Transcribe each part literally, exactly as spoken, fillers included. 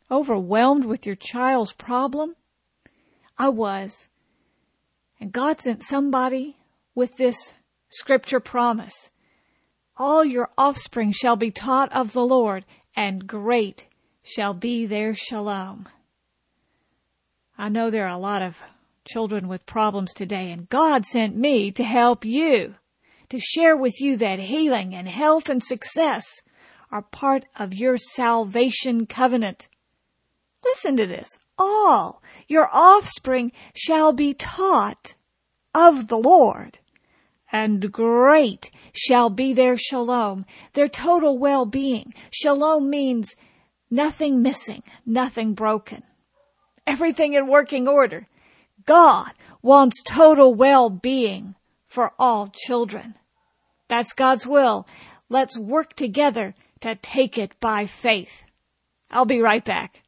overwhelmed with your child's problem? I was. And God sent somebody with this scripture promise. All your offspring shall be taught of the Lord, and great shall be their shalom. I know there are a lot of children with problems today, and God sent me to help you, to share with you that healing and health and success are part of your salvation covenant. Listen to this. All your offspring shall be taught of the Lord, and great shall be their shalom, their total well-being. Shalom means nothing missing, nothing broken, everything in working order. God wants total well-being for all children. That's God's will. Let's work together to take it by faith. I'll be right back.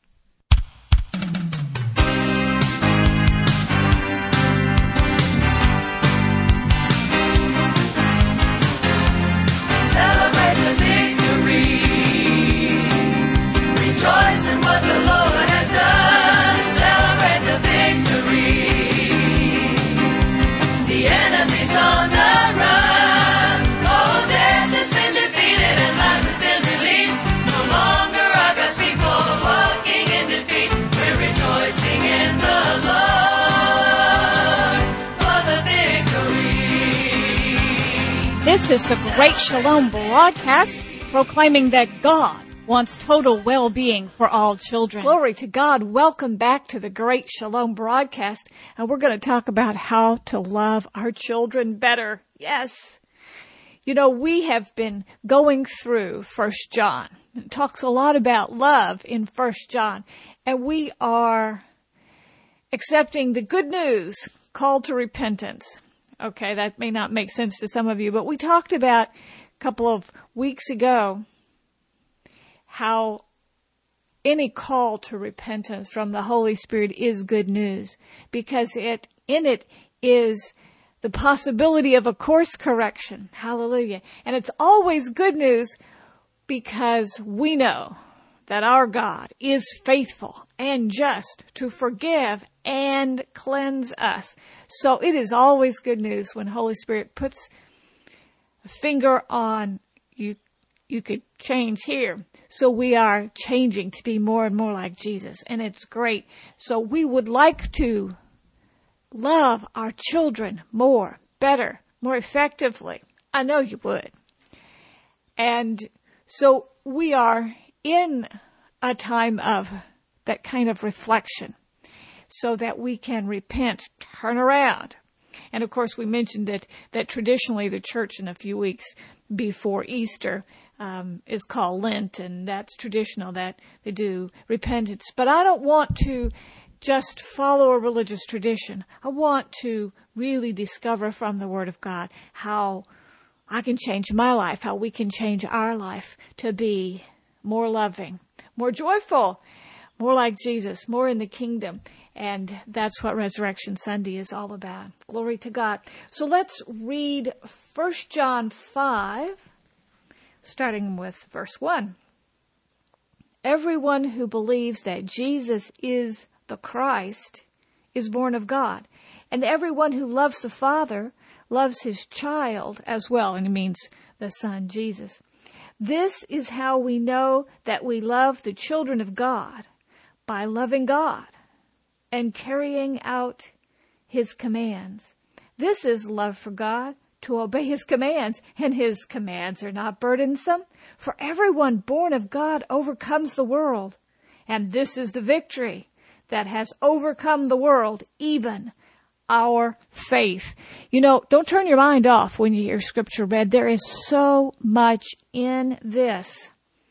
Celebrate the victory. Rejoice in what the Lord has done. Celebrate the victory. The enemy's on the run. Oh, death has been defeated and life has been released. No longer are God's people walking in defeat. We're rejoicing in the Lord for the victory. This is the Great Shalom broadcast, proclaiming that God wants total well-being for all children. Glory to God. Welcome back to the Great Shalom broadcast. And we're going to talk about how to love our children better. Yes. You know, we have been going through First John. It talks a lot about love in First John. And we are accepting the good news, call to repentance. Okay, that may not make sense to some of you, but we talked about a couple of weeks ago how any call to repentance from the Holy Spirit is good news, because it in it is the possibility of a course correction. Hallelujah. And it's always good news because we know that our God is faithful and just to forgive and cleanse us. So it is always good news when Holy Spirit puts a finger on you. You could change here. So we are changing to be more and more like Jesus. And it's great. So we would like to love our children more, better, more effectively. I know you would. And so we are in a time of that kind of reflection so that we can repent, turn around. And of course, we mentioned that, that traditionally the church in a few weeks before Easter um, is called Lent, and that's traditional that they do repentance. But I don't want to just follow a religious tradition. I want to really discover from the Word of God how I can change my life, how we can change our life to be more loving, more joyful, more like Jesus, more in the kingdom. And that's what Resurrection Sunday is all about. Glory to God. So let's read First John five, starting with verse one. Everyone who believes that Jesus is the Christ is born of God. And everyone who loves the Father loves his child as well. And it means the Son, Jesus. This is how we know that we love the children of God, by loving God and carrying out his commands. This is love for God, to obey his commands, and his commands are not burdensome. For everyone born of God overcomes the world, and this is the victory that has overcome the world, even our faith. You know, don't turn your mind off when you hear scripture read. There is so much in this.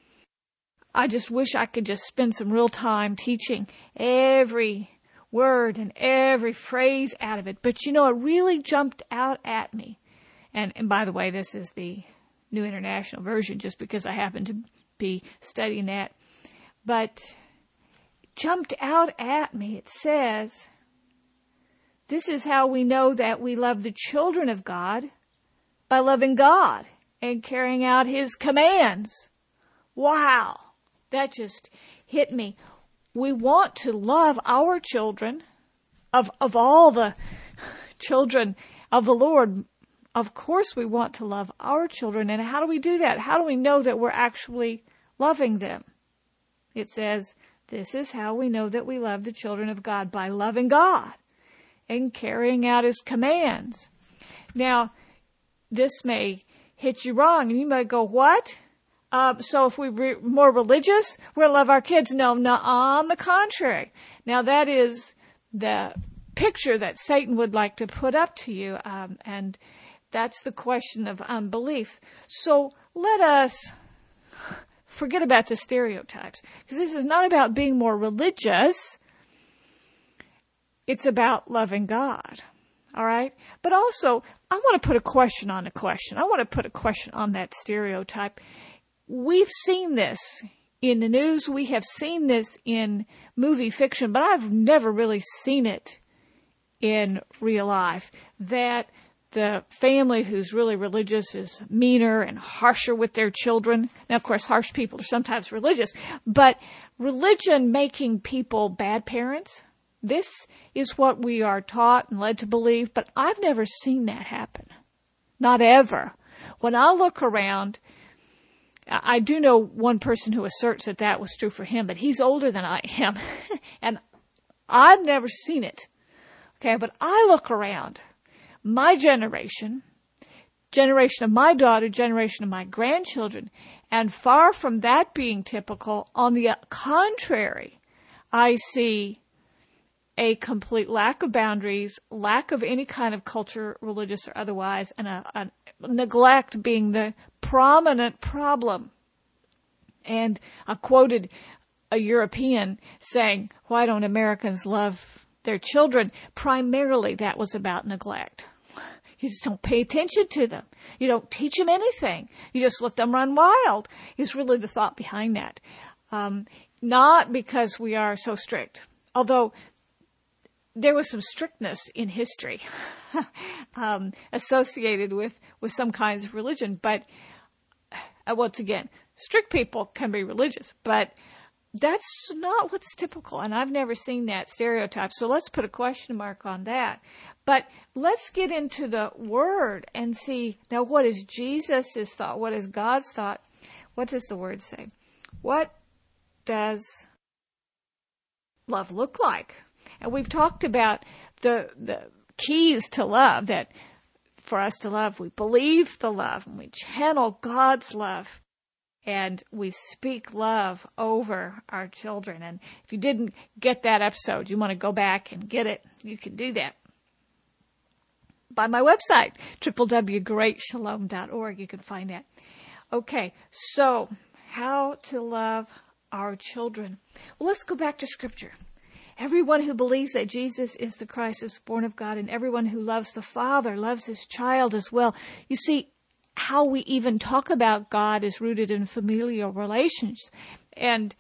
I just wish I could just spend some real time teaching every word and every phrase out of it. But you know, it really jumped out at me. And, and by the way, this is the New International Version, just because I happen to be studying that. But it jumped out at me. It says, this is how we know that we love the children of God, by loving God and carrying out his commands. Wow. That just hit me. we want to love our children, of, of all the children of the Lord. Of course we want to love our children. And how do we do that? How do we know that we're actually loving them? It says, this is how we know that we love the children of God, by loving God and carrying out His commands. Now, this may hit you wrong, and you might go, what? Uh, so if we're more religious, we'll love our kids. No, no, on the contrary. Now, that is the picture that Satan would like to put up to you, um, and that's the question of unbelief. So let us forget about the stereotypes, because this is not about being more religious. It's about loving God. All right? But also, I want to put a question on a question. I want to put a question on that stereotype. We've seen this in the news. We have seen this in movie fiction, but I've never really seen it in real life, that the family who's really religious is meaner and harsher with their children. Now, of course, harsh people are sometimes religious, but religion making people bad parents, this is what we are taught and led to believe, but I've never seen that happen. Not ever. When I look around, I do know one person who asserts that that was true for him, but he's older than I am, and I've never seen it. Okay, but I look around, my generation, generation of my daughter, generation of my grandchildren, and far from that being typical, on the contrary, I see a complete lack of boundaries, lack of any kind of culture, religious or otherwise, and a, a neglect being the prominent problem. And I quoted a European saying, why don't Americans love their children? Primarily that was about neglect. You just don't pay attention to them. You don't teach them anything. You just let them run wild, is really the thought behind that. Um, not because we are so strict, although there was some strictness in history um, associated with, with some kinds of religion. But uh, once again, strict people can be religious, but that's not what's typical. And I've never seen that stereotype. So let's put a question mark on that. But let's get into the Word and see, now, what is Jesus' thought? What is God's thought? What does the Word say? What does love look like? And we've talked about the the keys to love, that for us to love, we believe the love, and we channel God's love, and we speak love over our children. And if you didn't get that episode, you want to go back and get it, you can do that by my website, w w w dot great shalom dot org. You can find that. Okay, so how to love our children. Well, let's go back to Scripture. Everyone who believes that Jesus is the Christ is born of God, and everyone who loves the Father loves his child as well. You see, how we even talk about God is rooted in familial relations. And,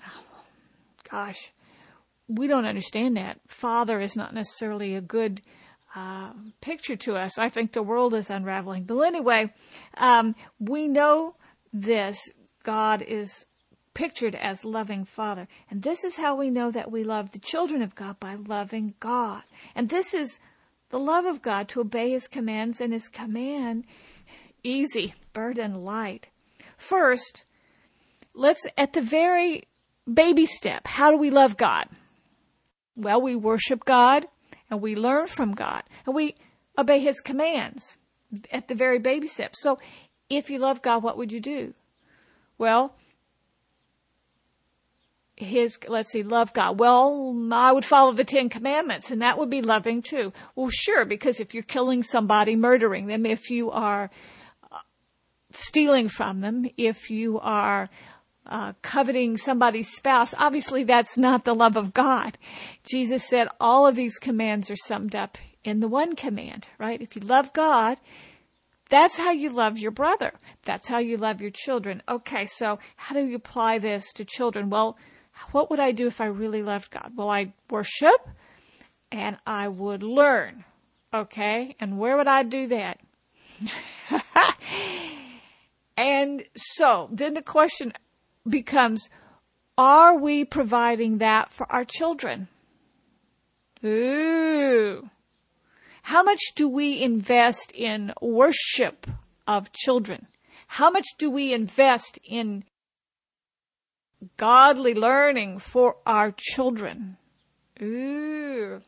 gosh, we don't understand that. Father is not necessarily a good uh, picture to us. I think the world is unraveling. But anyway, um, we know this. God is pictured as loving Father. And this is how we know that we love the children of God, by loving God. And this is the love of God, to obey his commands, and his command, easy, burden light. First, let's, at the very baby step, how do we love God? Well, we worship God, and we learn from God, and we obey his commands at the very baby step. So if you love God, what would you do? Well, his, let's see, love God. Well, I would follow the Ten Commandments, and that would be loving too. Well, sure, because if you're killing somebody, murdering them, if you are stealing from them, if you are uh, coveting somebody's spouse, obviously that's not the love of God. Jesus said all of these commands are summed up in the one command, right? If you love God, that's how you love your brother. That's how you love your children. Okay, so how do you apply this to children? Well, what would I do if I really loved God? Well, I'd worship and I would learn. Okay, and where would I do that? And so then the question becomes, are we providing that for our children? Ooh. How much do we invest in worship of children? How much do we invest in godly learning for our children? Ooh.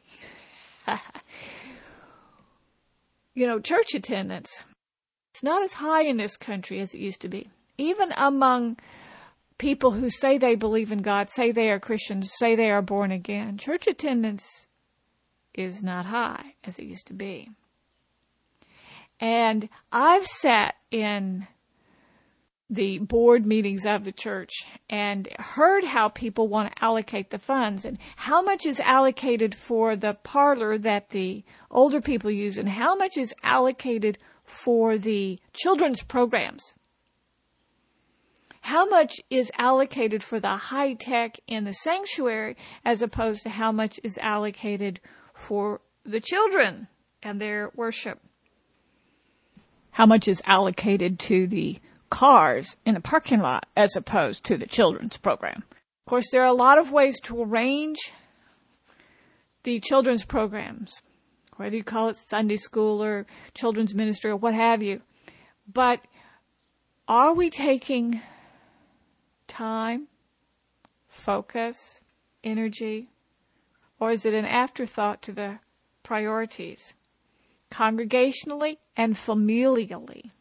You know, church attendance, it's not as high in this country as it used to be. Even among people who say they believe in God, say they are Christians, say they are born again, church attendance is not high as it used to be. And I've sat in the board meetings of the church and heard how people want to allocate the funds and how much is allocated for the parlor that the older people use and how much is allocated for the children's programs. How much is allocated for the high tech in the sanctuary as opposed to how much is allocated for the children and their worship? How much is allocated to the cars in a parking lot as opposed to the children's program? Of course, there are a lot of ways to arrange the children's programs, whether you call it Sunday school or children's ministry or what have you. But are we taking time, focus, energy, or is it an afterthought to the priorities? Congregationally and familially.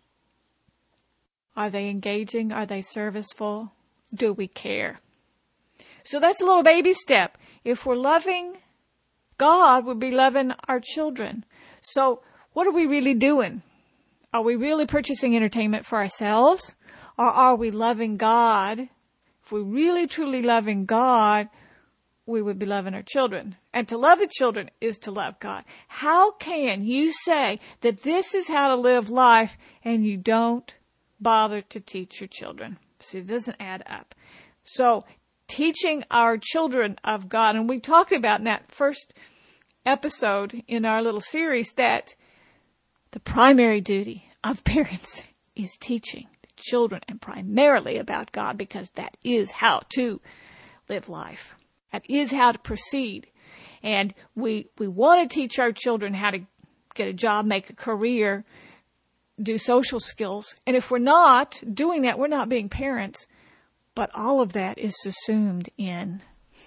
Are they engaging? Are they serviceful? Do we care? So that's a little baby step. If we're loving God, we'll be loving our children. So what are we really doing? Are we really purchasing entertainment for ourselves? Or are we loving God? If we're really truly loving God, we would be loving our children. And to love the children is to love God. How can you say that this is how to live life and you don't bother to teach your children? See, it doesn't add up. So teaching our children of God, and we talked about in that first episode in our little series that the primary duty of parents is teaching the children and primarily about God, because that is how to live life. That is how to proceed. And we, we want to teach our children how to get a job, make a career, do social skills. And if we're not doing that, we're not being parents. But all of that is assumed in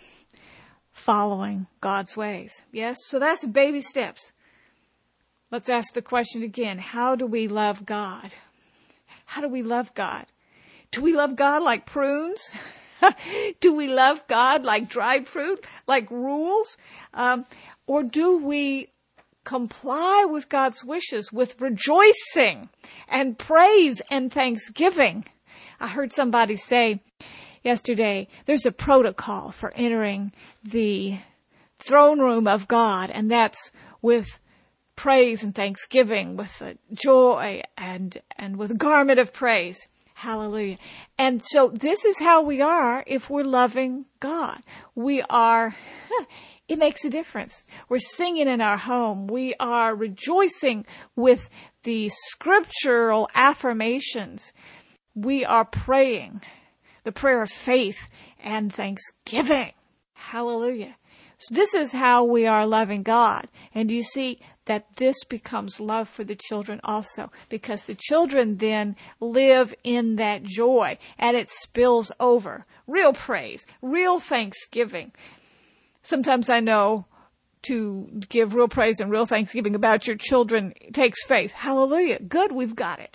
following God's ways. Yes? So that's baby steps. Let's ask the question again. How do we love God? How do we love God? Do we love God like prunes? Do we love God like dried fruit, like rules? Um, or do we comply with God's wishes with rejoicing and praise and thanksgiving? I heard somebody say yesterday, there's a protocol for entering the throne room of God, and that's with praise and thanksgiving, with joy and, and with a garment of praise. Hallelujah. And so this is how we are if we're loving God. We are, it makes a difference. We're singing in our home. We are rejoicing with the scriptural affirmations. We are praying the prayer of faith and thanksgiving. Hallelujah. So this is how we are loving God. And you see that this becomes love for the children also, because the children then live in that joy and it spills over. Real praise, real thanksgiving. Sometimes I know to give real praise and real thanksgiving about your children takes faith. Hallelujah. Good, we've got it.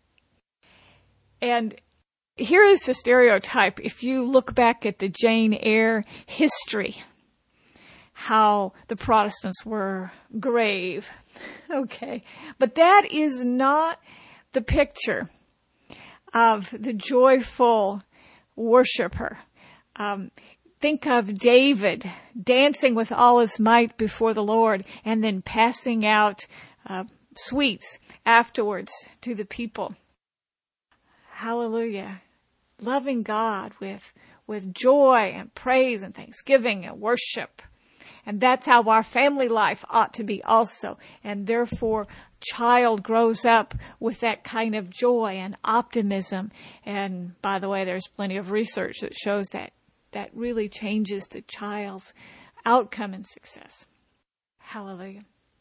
And here is the stereotype. If you look back at the Jane Eyre history, how the Protestants were grave. Okay. But that is not the picture of the joyful worshiper. Um, think of David dancing with all his might before the Lord and then passing out uh, sweets afterwards to the people. Hallelujah. Loving God with, with joy and praise and thanksgiving and worship. And that's how our family life ought to be also. And therefore, child grows up with that kind of joy and optimism. And by the way, there's plenty of research that shows that that really changes the child's outcome and success. Hallelujah.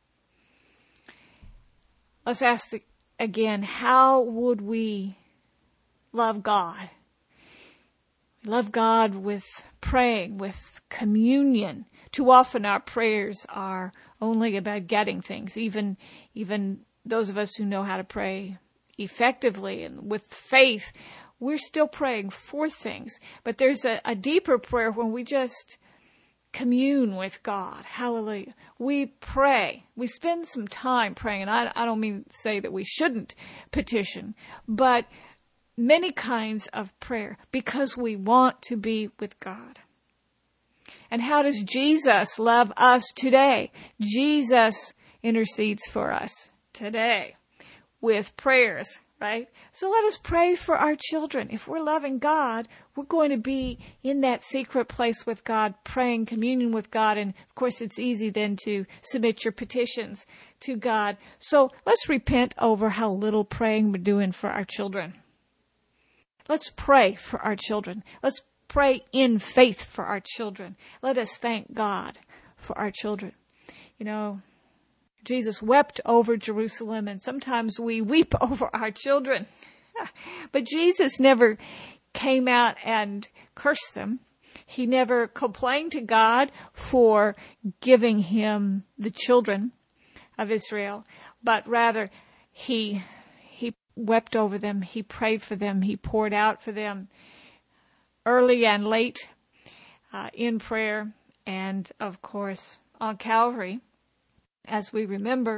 Let's ask again, how would we love God? We love God with praying, with communion. Too often our prayers are only about getting things. Even, even those of us who know how to pray effectively and with faith, we're still praying for things. But there's a, a deeper prayer when we just commune with God. Hallelujah. We pray. We spend some time praying. And I, I don't mean to say that we shouldn't petition, but many kinds of prayer because we want to be with God. And how does Jesus love us today? Jesus intercedes for us today with prayers, right? So let us pray for our children. If we're loving God, we're going to be in that secret place with God, praying communion with God. And of course, it's easy then to submit your petitions to God. So let's repent over how little praying we're doing for our children. Let's pray for our children. Let's pray in faith for our children. Let us thank God for our children. You know, Jesus wept over Jerusalem, and sometimes we weep over our children. But Jesus never came out and cursed them. He never complained to God for giving him the children of Israel, but rather he he wept over them. He prayed for them. He poured out for them early and late uh, in prayer, and of course on Calvary, as we remember.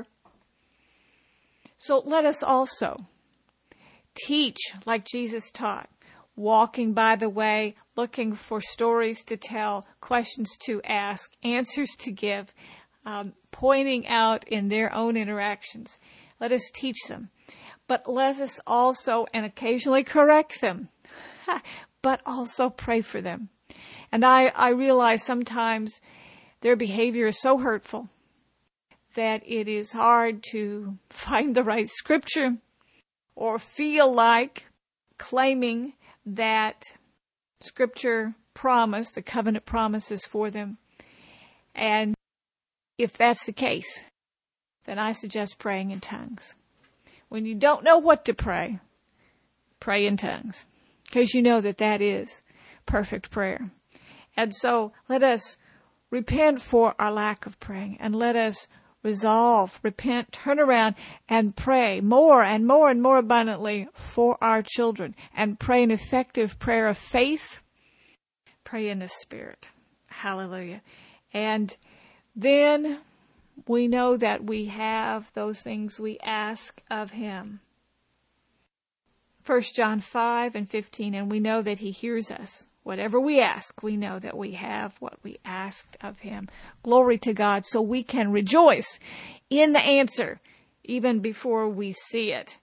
So let us also teach like Jesus taught, walking by the way, looking for stories to tell, questions to ask, answers to give, um, pointing out in their own interactions. Let us teach them. But let us also, and occasionally correct them, but also pray for them. And I, I realize sometimes their behavior is so hurtful that it is hard to find the right scripture or feel like claiming that scripture promise, the covenant promises for them. And if that's the case, then I suggest praying in tongues. When you don't know what to pray, pray in tongues, because you know that that is perfect prayer. And so let us repent for our lack of praying, and let us resolve, repent, turn around, and pray more and more and more abundantly for our children, and pray an effective prayer of faith. Pray in the Spirit. Hallelujah. And then we know that we have those things we ask of him. First John five and fifteen, and we know that he hears us. Whatever we ask, we know that we have what we asked of him. Glory to God. So we can rejoice in the answer even before we see it.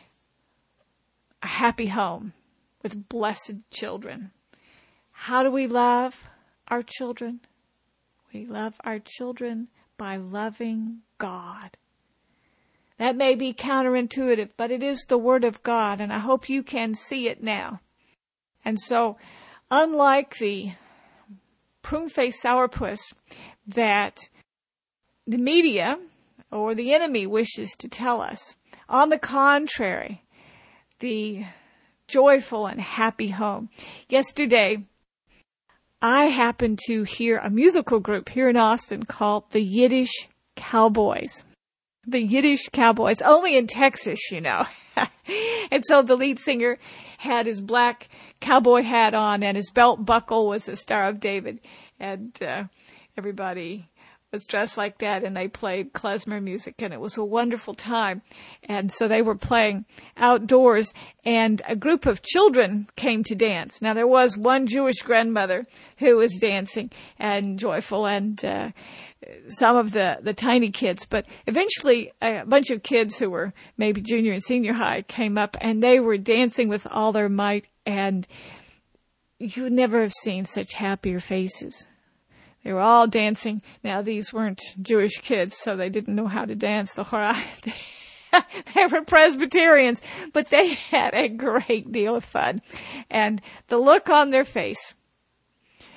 A happy home with blessed children. How do we love our children? We love our children by loving God. That may be counterintuitive, but it is the Word of God, and I hope you can see it now. And so, unlike the prune-faced sourpuss that the media or the enemy wishes to tell us, on the contrary, the joyful and happy home. Yesterday, I happened to hear a musical group here in Austin called the Yiddish Cowboys. The Yiddish Cowboys, only in Texas, you know. And so the lead singer had his black cowboy hat on, and his belt buckle was the Star of David. And uh, everybody was dressed like that, and they played klezmer music, and it was a wonderful time. And so they were playing outdoors, and a group of children came to dance. Now, there was one Jewish grandmother who was dancing and joyful, and uh, some of the, the tiny kids. But eventually, a bunch of kids who were maybe junior and senior high came up, and they were dancing with all their might, and you would never have seen such happier faces. They were all dancing. Now, these weren't Jewish kids, so they didn't know how to dance the Hora. They were Presbyterians, but they had a great deal of fun. And the look on their face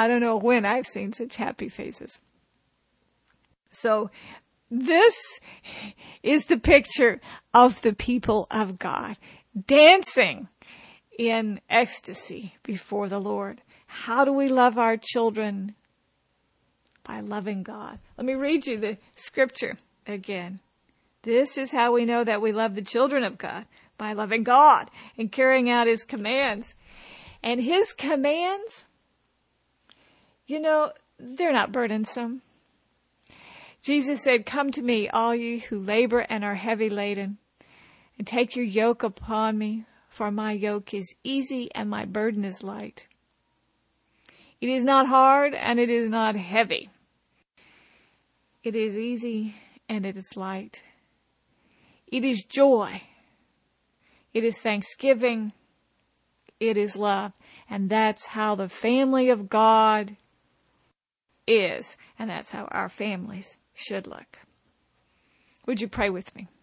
I don't know when I've seen such happy faces. So this is the picture of the people of God dancing in ecstasy before the Lord. How do we love our children? By loving God. Let me read you the scripture again. This is how we know that we love the children of God, by loving God and carrying out His commands. And His commands, you know, they're not burdensome. Jesus said, "Come to me, all you who labor and are heavy laden, and take your yoke upon me, for my yoke is easy and my burden is light." It is not hard and it is not heavy. It is easy and it is light. It is joy. It is thanksgiving. It is love. And that's how the family of God is. And that's how our families should look. Would you pray with me?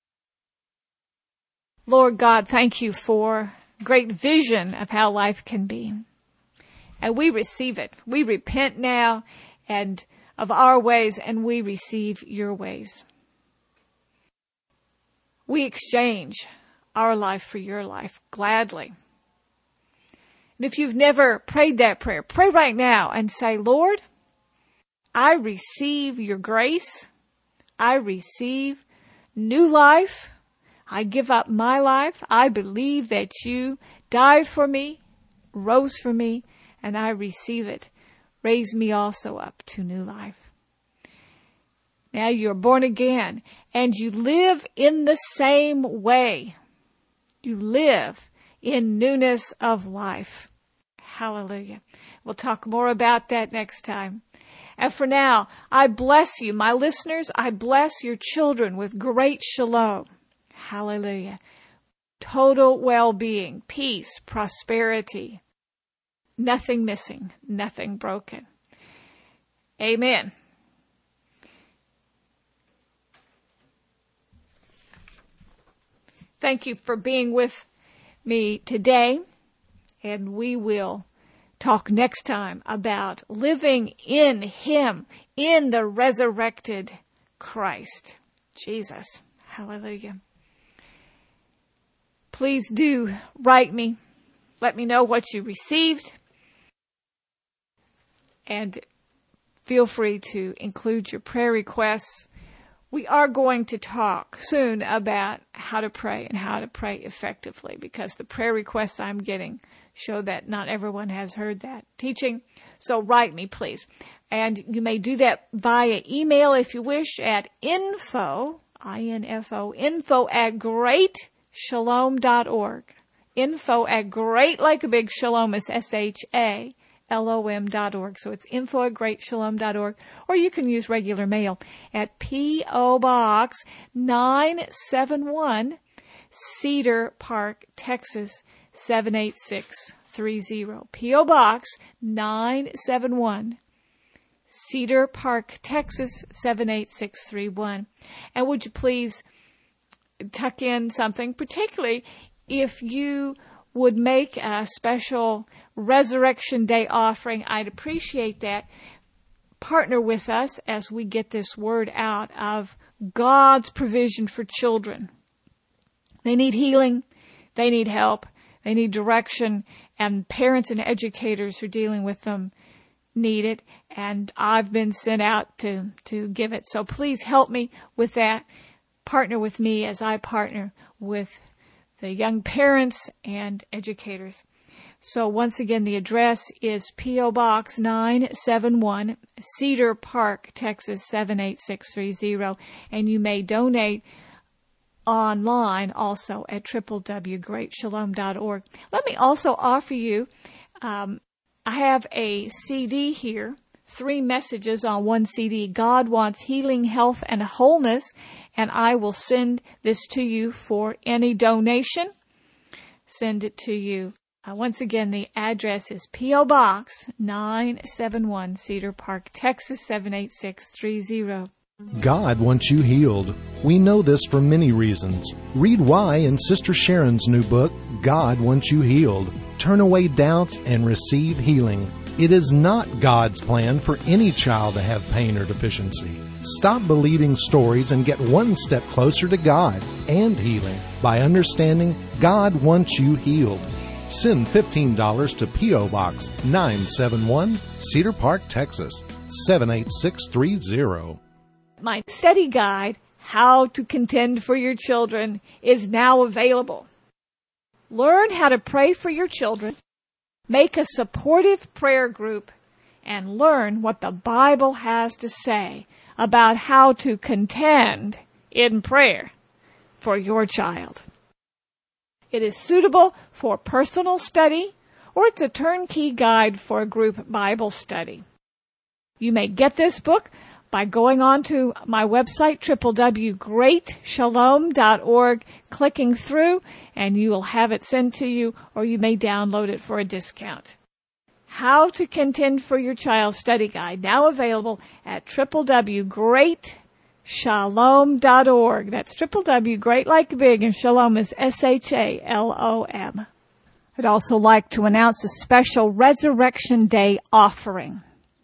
Lord God, thank you for great vision of how life can be. And we receive it. We repent now and of our ways, and we receive your ways. We exchange our life for your life gladly. And if you've never prayed that prayer, pray right now and say, "Lord, I receive your grace. I receive new life. I give up my life. I believe that you died for me, rose for me, and I receive it. Raise me also up to new life." Now you're born again and you live in the same way. You live in newness of life. Hallelujah. We'll talk more about that next time. And for now, I bless you, my listeners. I bless your children with great shalom. Hallelujah. Total well-being, peace, prosperity. Nothing missing, nothing broken. Amen. Thank you for being with me today. And we will talk next time about living in Him, in the resurrected Christ, Jesus. Hallelujah. Please do write me. Let me know what you received. And feel free to include your prayer requests. We are going to talk soon about how to pray and how to pray effectively, because the prayer requests I'm getting show that not everyone has heard that teaching. So write me, please. And you may do that via email if you wish at info, I N F O, info at great shalom dot org. Info at great, like a big shalom is S H A L O M dot org. So it's info at great shalom dot org. Or you can use regular mail at P O Box nine seven one, Cedar Park, Texas seven eight six three zero. P O Box nine seven one, Cedar Park, Texas seven eight six three one. And would you please tuck in something, particularly if you would make a special Resurrection Day offering. I'd appreciate that. Partner with us as we get this word out of God's provision for children. They need healing. They need help. They need direction. And parents and educators who are dealing with them need it. And I've been sent out to, to give it. So please help me with that. Partner with me as I partner with the young parents and educators. So once again, the address is P O Box nine seven one, Cedar Park, Texas seven eight six three zero. And you may donate online also at w w w dot great shalom dot org. Let me also offer you, um, I have a C D here, three messages on one C D. God Wants Healing, Health, and Wholeness. And I will send this to you for any donation. Send it to you. Uh, once again, the address is P O Box nine seven one, Cedar Park, Texas seven eight six three zero. God wants you healed. We know this for many reasons. Read why in Sister Sharon's new book, God Wants You Healed. Turn away doubts and receive healing. It is not God's plan for any child to have pain or deficiency. Stop believing stories and get one step closer to God and healing by understanding God wants you healed. Send fifteen dollars to P O. Box nine seven one, Cedar Park, Texas, seven eight six three zero. My study guide, How to Contend for Your Children, is now available. Learn how to pray for your children, make a supportive prayer group, and learn what the Bible has to say about how to contend in prayer for your child. It is suitable for personal study, or it's a turnkey guide for a group Bible study. You may get this book by going on to my website, w w w dot great shalom dot org, clicking through, and you will have it sent to you, or you may download it for a discount. How to Contend for Your Child Study Guide, now available at w w w dot great shalom dot org. That's w w w, great like big, and shalom is S H A L O M. I'd also like to announce a special Resurrection Day offering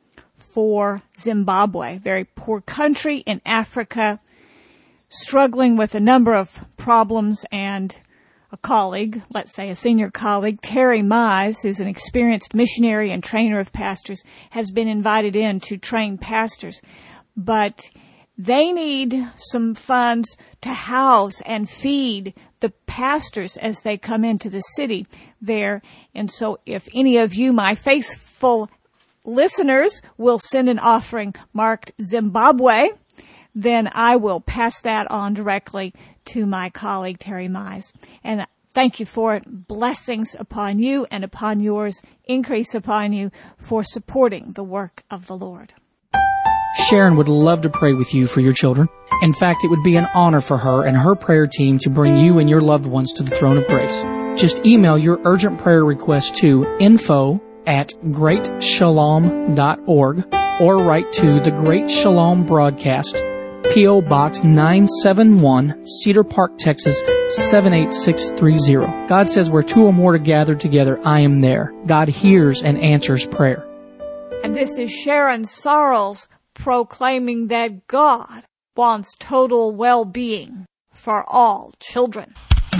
for Zimbabwe, a very poor country in Africa, struggling with a number of problems, and a colleague, let's say a senior colleague, Terry Mize, who's an experienced missionary and trainer of pastors, has been invited in to train pastors. But they need some funds to house and feed the pastors as they come into the city there. And so if any of you, my faithful listeners, will send an offering marked Zimbabwe, then I will pass that on directly to my colleague, Terry Mize. And thank you for it. Blessings upon you and upon yours. Increase upon you for supporting the work of the Lord. Sharon would love to pray with you for your children. In fact, it would be an honor for her and her prayer team to bring you and your loved ones to the throne of grace. Just email your urgent prayer request to info at great shalom dot org or write to the Great Shalom Broadcast, P O. Box nine seven one, Cedar Park, Texas, seven eight six three zero. God says where two or more are gathered together, I am there. God hears and answers prayer. And this is Sharon Sarles proclaiming that God wants total well-being for all children.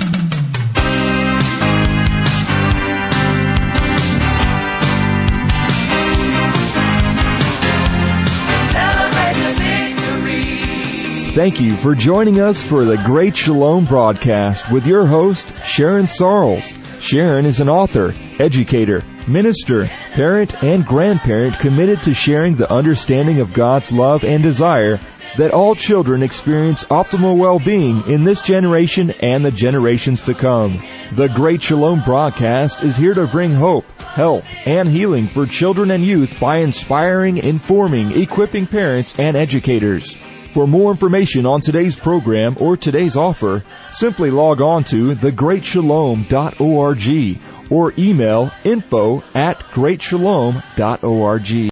Thank you for joining us for the Great Shalom Broadcast with your host, Sharon Sarles. Sharon is an author, educator, minister, parent, and grandparent committed to sharing the understanding of God's love and desire that all children experience optimal well-being in this generation and the generations to come. The Great Shalom Broadcast is here to bring hope, health, and healing for children and youth by inspiring, informing, equipping parents and educators. For more information on today's program or today's offer, simply log on to the great shalom dot org or email info at great shalom dot org.